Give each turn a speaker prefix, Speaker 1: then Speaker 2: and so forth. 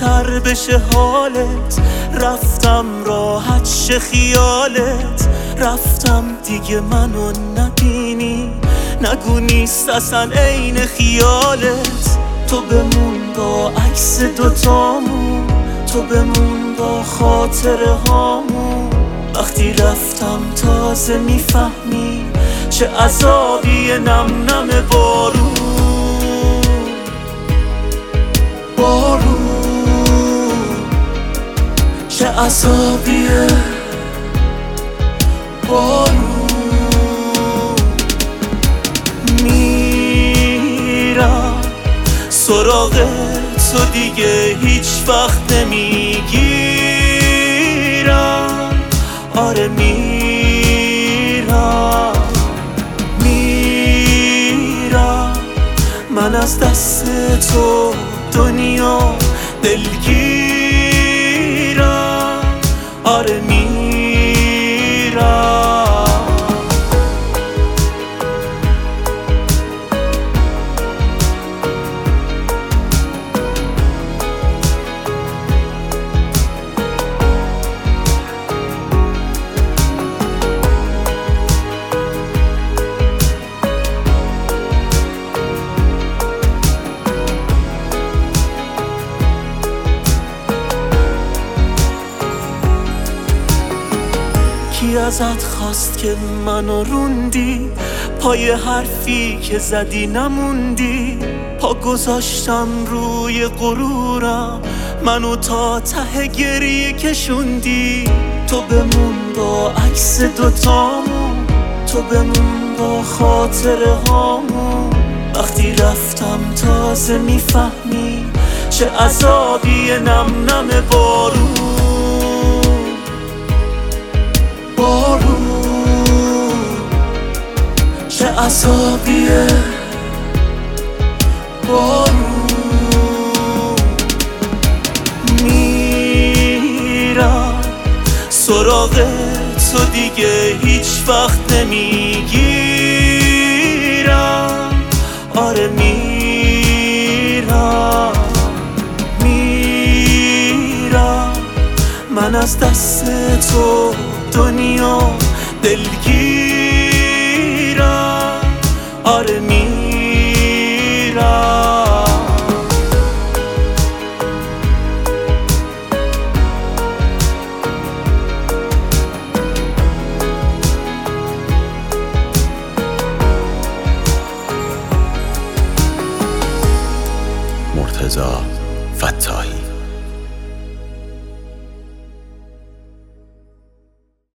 Speaker 1: بهتر بشه حالت، رفتم راحت شه خیالت، رفتم دیگه منو نبینی، نگو نیست اصلا عین خیالت. تو بمون با عکس دوتامون، تو بمون با خاطره هامون، وقتی رفتم تازه میفهمی چه عذابی نم نم بارون. چه عذابیه بارون. میرم سراغ تو دیگه هیچ وقت نمیگیرم، آره میرم من از دست تو دنیا دلگیرم، آره میرم. کی ازت خواست که منو روندی، پای حرفی که زدی نموندی، پا گذاشتم روی غرورم، منو تا ته گریه کشوندی. تو بمون با عکس دوتامون، تو بمون با خاطره هامون، وقتی رفتم تازه میفهمی چه عذابی نم نم بارون. چه عذابیه بارون. میرم سراغ تو دیگه هیچ وقت نمیگیرم، آره میرم من از دست تو دنیا دلگیرم، آره میرم.
Speaker 2: مرتضی فتاحی.